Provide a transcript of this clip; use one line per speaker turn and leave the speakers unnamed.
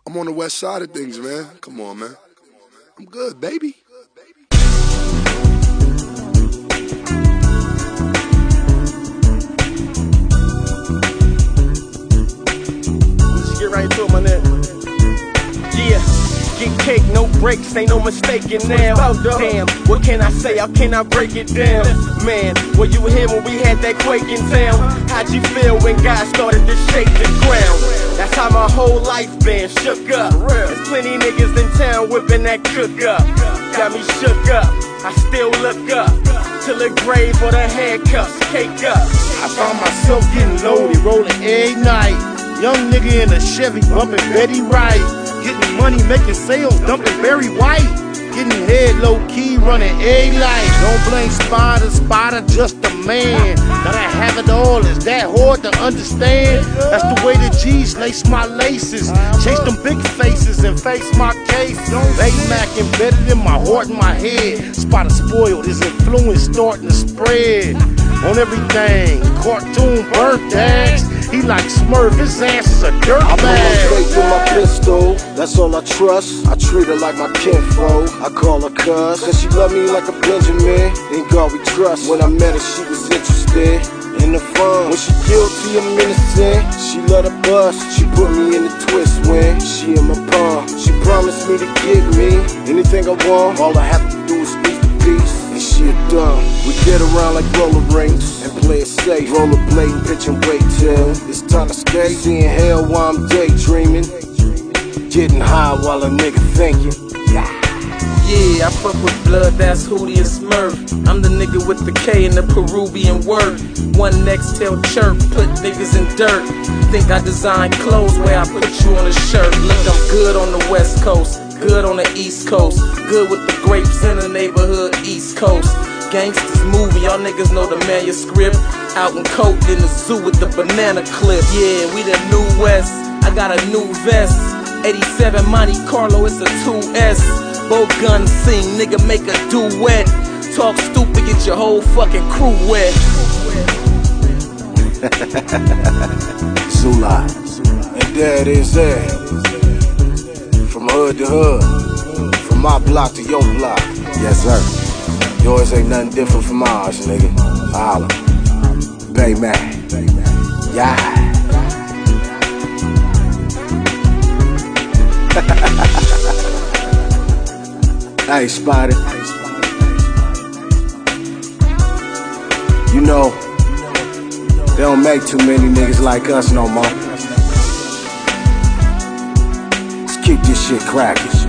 I'm on the west side of things, man. Come on, man. I'm good, baby.
Let's get right into it, my nigga. Yeah. Get cake, no breaks, ain't no mistaking now. Damn, what can I say? How can I break it down? Man, were you here when we had that quake in town? How'd you feel when God started to shake the ground? That's how my whole life been shook up. There's plenty niggas in town whipping that cook up. Got me shook up, I still look up till the grave or the handcuffs, cake up.
I found myself getting loaded, rolling every night. Young nigga in a Chevy, bumping Betty Wright. Getting money, making sales, dumping Barry White. Getting head low-key, running egg light. Don't blame Spider, just a man. Gotta have it all, is that hard to understand? That's the way the G's lace my laces. Chase them big faces and face my case. Late Mac embedded in my heart and my head. Spider spoiled, his influence starting to spread. On everything, cartoon birthdays. He like Smurf, his ass is a dirt bag.
I put her straight through my pistol, that's all I trust. I treat her like my kinfolk, I call her cuz she love me like a Benjamin, in God we trust. When I met her she was interested in the fun. When she guilty, I'm innocent. She love the bus, she put me in the twist when she in my palm. She promised me to give me anything I want. All I have to do is speak the peace, and she a dumb. We get around like roller rinks and play it safe. Rollerblading, pitch and wait till it's time to skate. Seeing hell while I'm daydreaming, getting high while a nigga thinking.
Yeah, I fuck with blood, that's Hootie and Smurf. I'm the nigga with the K and the Peruvian word. One next tail chirp, put niggas in dirt. Think I design clothes where I put you on a shirt. Look, I'm good on the West Coast, good on the East Coast, good with the grapes in the neighborhood East Coast. Gangsters movie, y'all niggas know the manuscript. Out in coat in the zoo with the banana clip. Yeah, we the new West, I got a new vest. 87 Monte Carlo, it's a 2S. Both guns sing, nigga make a duet. Talk stupid, get your whole fucking crew wet.
Zula, and there it is there. From hood to hood, from my block to your block. Yes sir, yours ain't nothing different from ours, nigga. Holla, Bay Man, yeah. Hey Spider, you know, they don't make too many niggas like us no more. Let's keep this shit cracking.